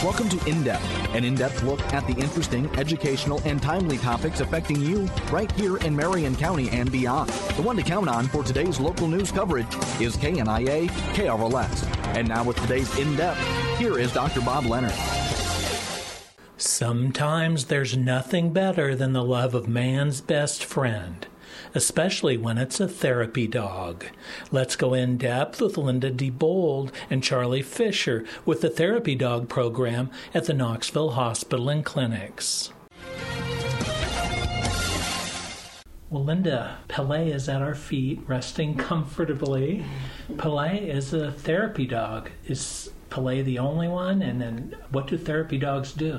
Welcome to In-Depth, an in-depth look at the interesting, educational, and timely topics affecting you right here in Marion County and beyond. The one to count on for today's local news coverage is KNIA KRLS. And now with today's In-Depth, here is Dr. Bob Leonard. Sometimes there's nothing better than the love of man's best friend, especially when it's a therapy dog. Let's go in depth with Linda DeBold and Charlie Fisher with the therapy dog program at the Knoxville Hospital and Clinics. Well, Linda, Pele is at our feet, resting comfortably. Pele is a therapy dog. Is Pele the only one? And then what do therapy dogs do?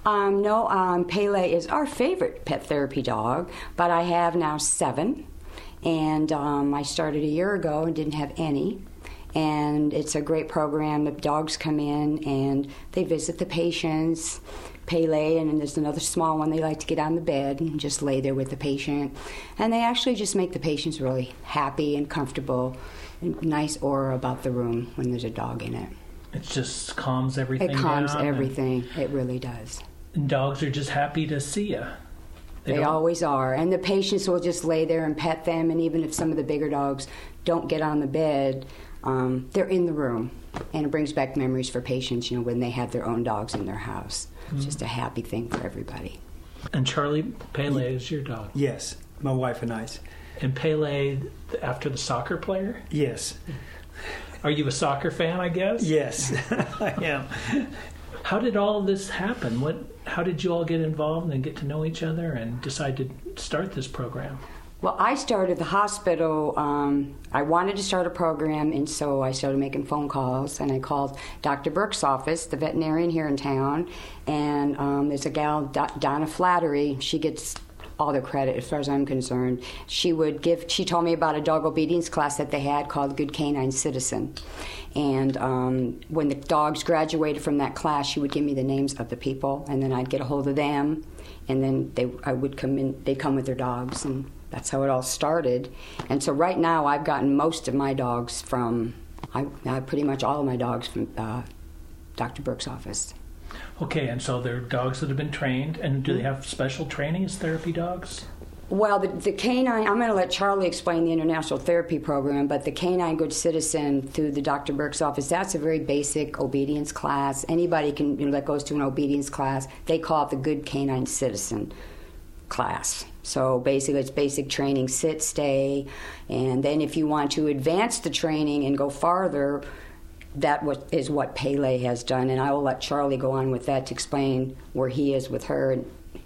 No, Pele is our favorite pet therapy dog, but I have now 7. And I started a year ago and didn't have any. And it's a great program. The dogs come in and they visit the patients. Pele, and then there's another small one. They like to get on the bed and just lay there with the patient. And they actually just make the patients really happy and comfortable. And nice aura about the room when there's a dog in it. It just calms everything down. It calms everything. It really does. And dogs are just happy to see you. They always are. And the patients will just lay there and pet them. And even if some of the bigger dogs don't get on the bed, they're in the room. And it brings back memories for patients, when they have their own dogs in their house. It's just a happy thing for everybody. And Charlie, Pele is your dog? Yes, my wife and I's. And Pele, after the soccer player? Yes. Are you a soccer fan, I guess? Yes, I am. How did all of this happen? How did you all get involved and get to know each other and decide to start this program? Well, I started the hospital. I wanted to start a program, and so I started making phone calls, and I called Dr. Burke's office, the veterinarian here in town, and there's a gal, Donna Flattery. She gets all the credit as far as I'm concerned. She told me about a dog obedience class that they had called Good Canine Citizen. And when the dogs graduated from that class, she would give me the names of the people, and then I'd get a hold of them, and then they'd come with their dogs, and that's how it all started. And so right now I've gotten most of my dogs pretty much all of my dogs from Dr. Burke's office. Okay, and so they're dogs that have been trained, and do they have special training as therapy dogs? Well, the canine, I'm going to let Charlie explain the International Therapy Program, but the Canine Good Citizen through the Dr. Burke's office, that's a very basic obedience class. Anybody that goes to an obedience class, they call it the Good Canine Citizen class. So basically it's basic training, sit, stay, and then if you want to advance the training and go farther, that is what Pele has done, and I will let Charlie go on with that to explain where he is with him,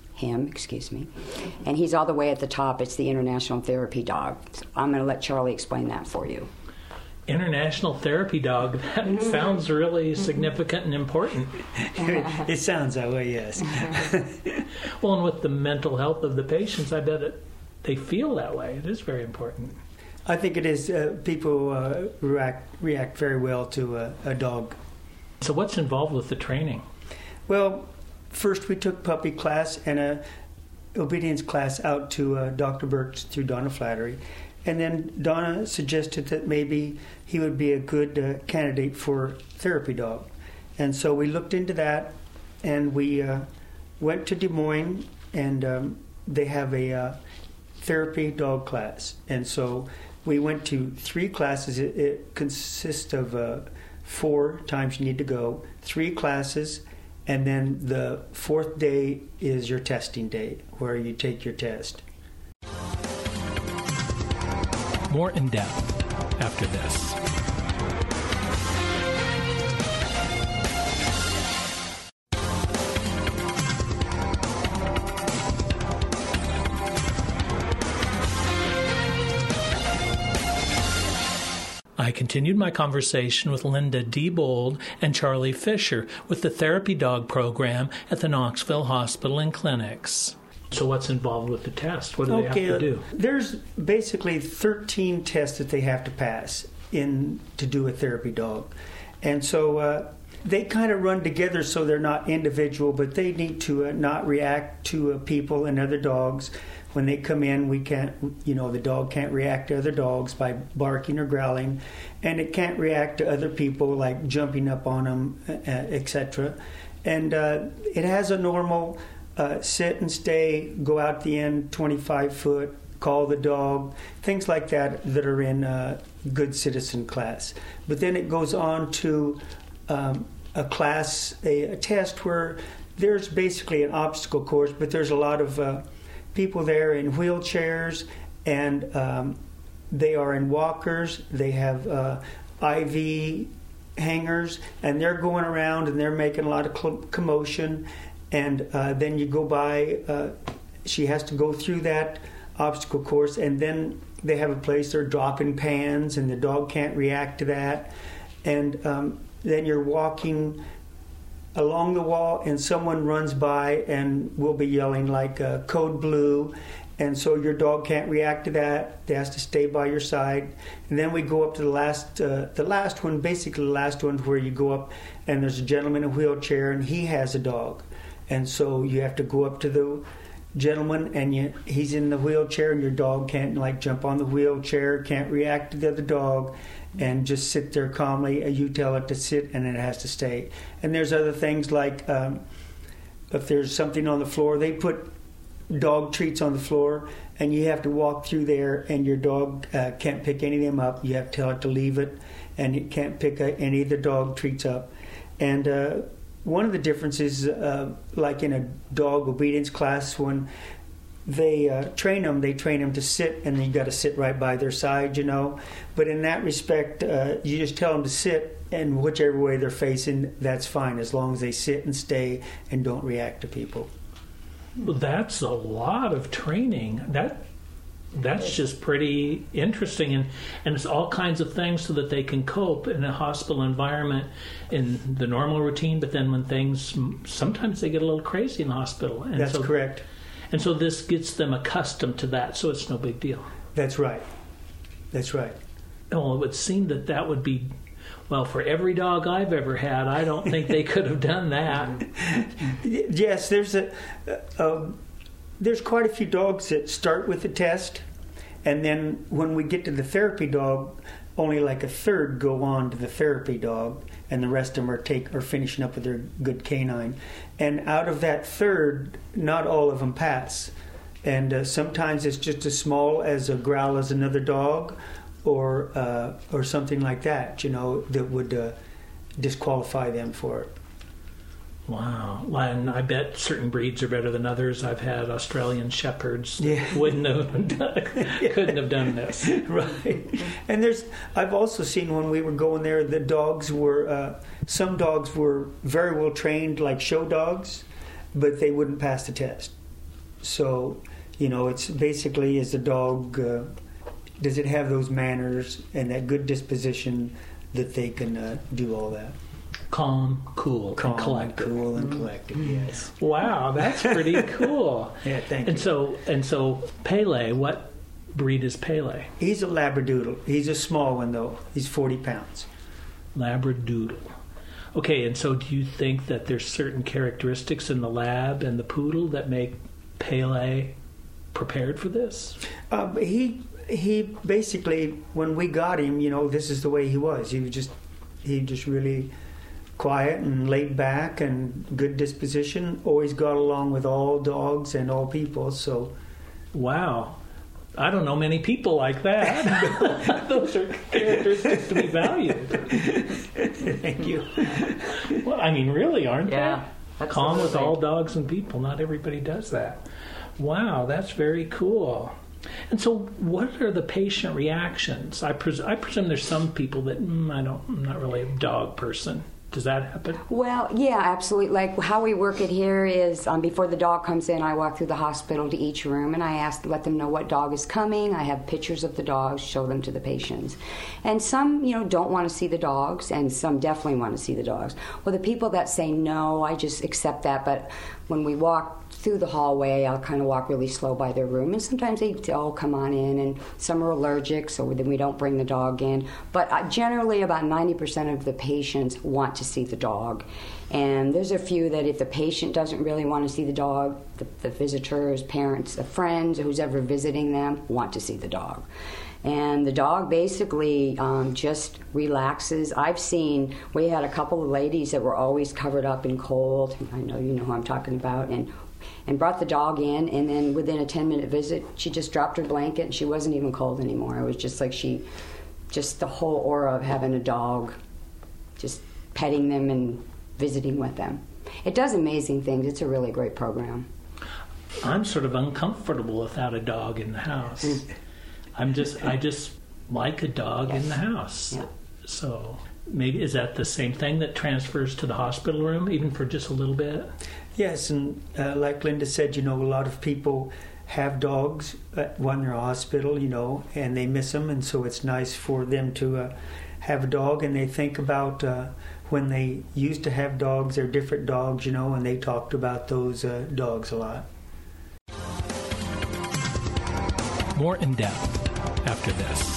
and he's all the way at the top. It's the International Therapy Dog. So I'm going to let Charlie explain that for you. International Therapy Dog, that sounds really significant and important. It sounds that way, yes. Well, and with the mental health of the patients, I bet they feel that way. It is very important. I think it is. People react very well to a dog. So what's involved with the training? Well, first we took puppy class and a obedience class out to Dr. Burke's through Donna Flattery. And then Donna suggested that maybe he would be a good candidate for therapy dog. And so we looked into that, and we went to Des Moines, and they have a therapy dog class. And so we went to 3 classes. It consists of 4 times you need to go, 3 classes, and then the 4th day is your testing day, where you take your test. More in depth after this. I continued my conversation with Linda DeBold and Charlie Fisher with the therapy dog program at the Knoxville Hospital and Clinics. So what's involved with the test? What do they have to do? There's basically 13 tests that they have to pass to do a therapy dog. And so they kind of run together, so they're not individual, but they need to not react to people and other dogs. When they come in, the dog can't react to other dogs by barking or growling, and it can't react to other people like jumping up on them, etc. And it has a normal sit and stay, go out the end 25 foot, call the dog, things like that are in good citizen class. But then it goes on to a class, a test where there's basically an obstacle course, but there's a lot of people there in wheelchairs, and they are in walkers. They have IV hangers, and they're going around and they're making a lot of commotion. And then you go by, she has to go through that obstacle course, and then they have a place they're dropping pans, and the dog can't react to that. And then you're walking along the wall, and someone runs by and will be yelling like code blue, and so your dog can't react to that. They has to stay by your side. And then we go up to the last one, basically the last one, where you go up and there's a gentleman in a wheelchair and he has a dog, and so you have to go up to the gentleman, and he's in the wheelchair, and your dog can't like jump on the wheelchair, can't react to the other dog, and just sit there calmly. You tell it to sit, and it has to stay. And there's other things like if there's something on the floor, they put dog treats on the floor, and you have to walk through there, and your dog can't pick any of them up. You have to tell it to leave it, and it can't pick any of the dog treats up. And one of the differences, like in a dog obedience class, when they train them to sit, and you got to sit right by their side, you know. But in that respect, you just tell them to sit, and whichever way they're facing, that's fine, as long as they sit and stay and don't react to people. Well, that's a lot of training. That's just pretty interesting, and it's all kinds of things so that they can cope in a hospital environment in the normal routine, but then when things, sometimes they get a little crazy in the hospital. And that's correct. And so this gets them accustomed to that, so it's no big deal. That's right. That's right. Well, it would seem that would be, well, for every dog I've ever had, I don't think they could have done that. Yes, there's quite a few dogs that start with the test, and then when we get to the therapy dog, only like a third go on to the therapy dog, and the rest of them are finishing up with their good canine. And out of that third, not all of them pass. And sometimes it's just as small as a growl as another dog, or something like that, you know, that would disqualify them for it. Wow. And I bet certain breeds are better than others. I've had Australian Shepherds that couldn't have done this. Right. And I've also seen when we were going there, the dogs were, some dogs were very well trained, like show dogs, but they wouldn't pass the test. So, you know, it's basically, is the dog, does it have those manners and that good disposition that they can do all that? Calm, cool, and collected. Cool and collected, yes. Wow, that's pretty cool. Yeah, thank you. And so Pele, what breed is Pele? He's a Labradoodle. He's a small one, though. He's 40 pounds. Labradoodle. Okay, and so do you think that there's certain characteristics in the lab and the poodle that make Pele prepared for this? He basically, when we got him, you know, this is the way he was. He just really quiet and laid back and good disposition. Always got along with all dogs and all people. So, wow, I don't know many people like that. Those are characteristics to be valued. Thank you. Well, I mean, really, aren't they? Absolutely. Calm with all dogs and people. Not everybody does that. Wow, that's very cool. And so what are the patient reactions? I presume there's some people that, I'm not really a dog person. Does that happen? Well, yeah, absolutely. Like how we work it here is before the dog comes in, I walk through the hospital to each room and I let them know what dog is coming. I have pictures of the dogs, show them to the patients. And some, don't want to see the dogs, and some definitely want to see the dogs. Well, the people that say no, I just accept that. But when we walk through the hallway, I'll kind of walk really slow by their room, and sometimes they come on in, and some are allergic, so then we don't bring the dog in. But generally about 90% of the patients want to see the dog. And there's a few that if the patient doesn't really want to see the dog, the visitors, parents, the friends, who's ever visiting them want to see the dog. And the dog basically just relaxes. We had a couple of ladies that were always covered up in cold. I know you know who I'm talking about. And brought the dog in, and then within a 10-minute visit, she just dropped her blanket, and she wasn't even cold anymore. It was just like just the whole aura of having a dog, just petting them and visiting with them. It does amazing things. It's a really great program. I'm sort of uncomfortable without a dog in the house. I just like a dog in the house. Yeah. So maybe is that the same thing that transfers to the hospital room, even for just a little bit? Yes, and like Linda said, a lot of people have dogs when they're in a hospital, and they miss them, and so it's nice for them to have a dog, and they think about when they used to have dogs, they're different dogs, and they talked about those dogs a lot. More in depth after this.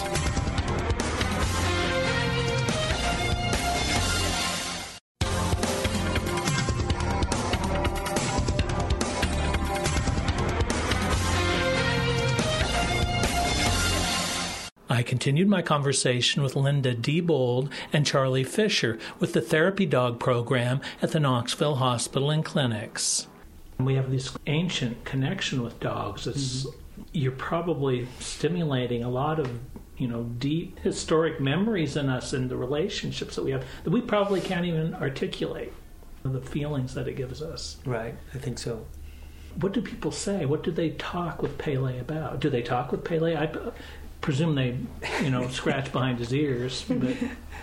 I continued my conversation with Linda Diebold and Charlie Fisher with the Therapy Dog program at the Knoxville Hospital and Clinics. We have this ancient connection with dogs. You're probably stimulating a lot of, deep historic memories in us and the relationships that we have that we probably can't even articulate, the feelings that it gives us. Right, I think so. What do people say? What do they talk with Pele about? Do they talk with Pele? I presume they, scratch behind his ears. But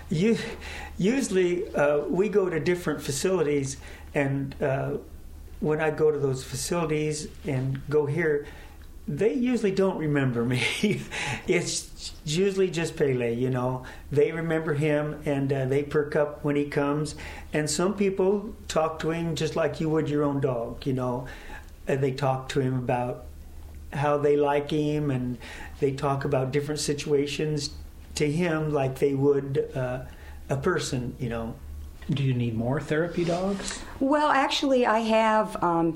usually we go to different facilities, and when I go to those facilities and go here, they usually don't remember me. It's usually just Pele, They remember him, and they perk up when he comes. And some people talk to him just like you would your own dog, And they talk to him about how they like him, and they talk about different situations to him like they would a person, Do you need more therapy dogs? Well, actually, I have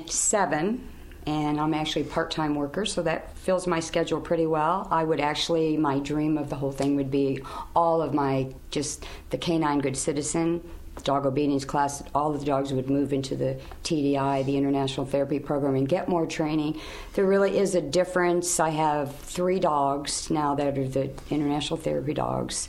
7, and I'm actually a part-time worker, so that fills my schedule pretty well. My dream of the whole thing would be all of the Canine Good Citizen, dog obedience class, all of the dogs would move into the TDI, the International Therapy Program, and get more training. There really is a difference. I have 3 dogs now that are the International Therapy dogs,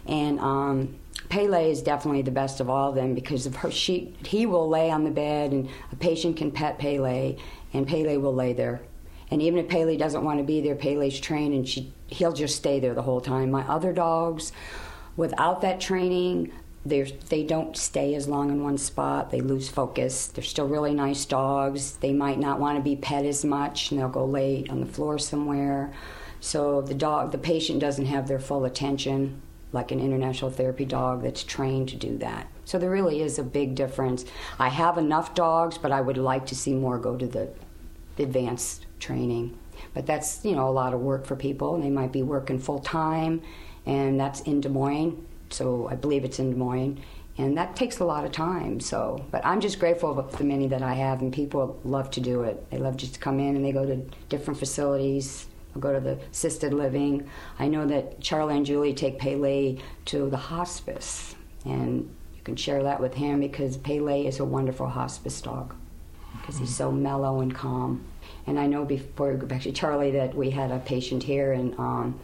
and Pele is definitely the best of all of them because of her. He will lay on the bed, and a patient can pet Pele, and Pele will lay there. And even if Pele doesn't want to be there, Pele's trained, and he'll just stay there the whole time. My other dogs, without that training, they don't stay as long in one spot. They lose focus. They're still really nice dogs. They might not want to be pet as much, and they'll go lay on the floor somewhere. So the patient doesn't have their full attention like an international therapy dog that's trained to do that. So there really is a big difference. I have enough dogs, but I would like to see more go to the advanced training. But that's, a lot of work for people, and they might be working full-time, and that's in Des Moines. So I believe it's in Des Moines, and that takes a lot of time. But I'm just grateful for the many that I have, and people love to do it. They love just to come in, and they go to different facilities. They'll go to the assisted living. I know that Charlie and Julie take Pele to the hospice, and you can share that with him because Pele is a wonderful hospice dog because he's so mellow and calm. And I know before we go back to Charlie that we had a patient here, and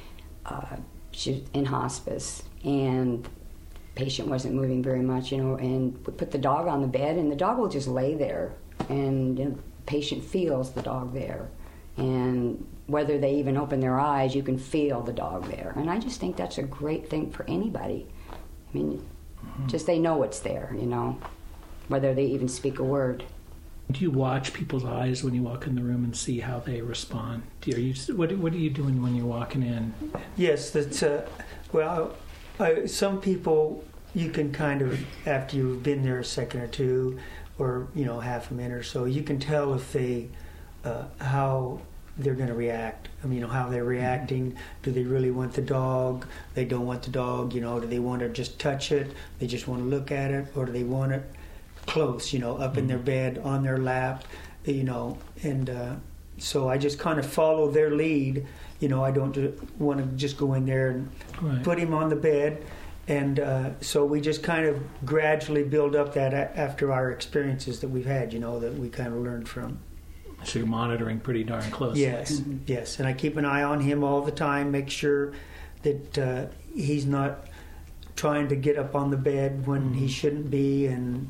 she's in hospice, and the patient wasn't moving very much, and we put the dog on the bed, and the dog will just lay there, and the patient feels the dog there. And whether they even open their eyes, you can feel the dog there. And I just think that's a great thing for anybody. I mean, just they know it's there, whether they even speak a word. Do you watch people's eyes when you walk in the room and see how they respond? What are you doing when you're walking in? Yes, that's some people you can kind of, after you've been there a second or two, or half a minute or so, you can tell if they how they're going to react. I mean, how they're reacting. Do they really want the dog? They don't want the dog. Do they want to just touch it? They just want to look at it, or do they want it close? Up in their bed, on their lap. And So I just kind of follow their lead. You know, I don't want to just go in there and put him on the bed. And so we just kind of gradually build up that after our experiences that we've had, you know, that we kind of learned from. So you're monitoring pretty darn closely. Yes, yes. And I keep an eye on him all the time, make sure that he's not trying to get up on the bed when he shouldn't be. And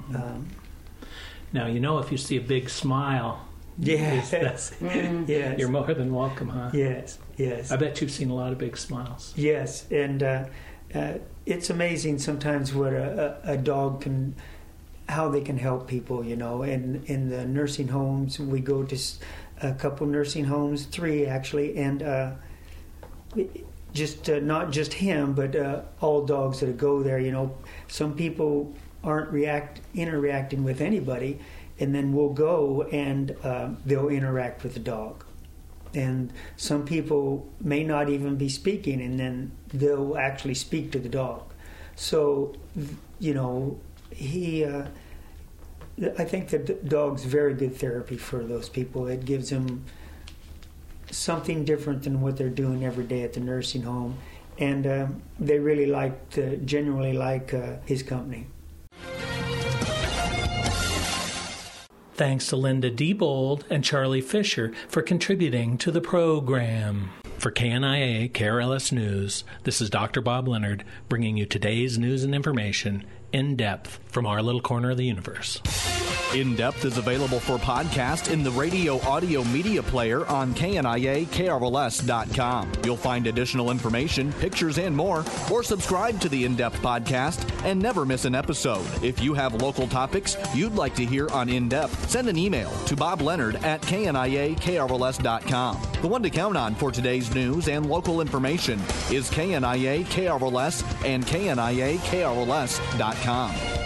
now, you know, if you see a big smile, yes, yes, you're more than welcome, huh? Yes, yes. I bet you've seen a lot of big smiles. Yes, and it's amazing sometimes what a dog can, how they can help people, you know. And in the nursing homes, we go to a couple nursing homes, 3 actually, and just not just him, but all dogs that go there, you know. Some people aren't interacting with anybody, and then we'll go and they'll interact with the dog. And some people may not even be speaking, and then they'll actually speak to the dog. So, you know, I think the dog's very good therapy for those people. It gives them something different than what they're doing every day at the nursing home. And they really genuinely like his company. Thanks to Linda Diebold and Charlie Fisher for contributing to the program. For KNIA KRLS News, this is Dr. Bob Leonard bringing you today's news and information in depth from our little corner of the universe. In Depth is available for podcast in the radio audio media player on KNIA-KRLS.com. You'll find additional information, pictures, and more, or subscribe to the In Depth podcast and never miss an episode. If you have local topics you'd like to hear on In Depth, send an email to bobleonard@KNIA-KRLS.com. The one to count on for today's news and local information is KNIA-KRLS and KNIA-KRLS.com.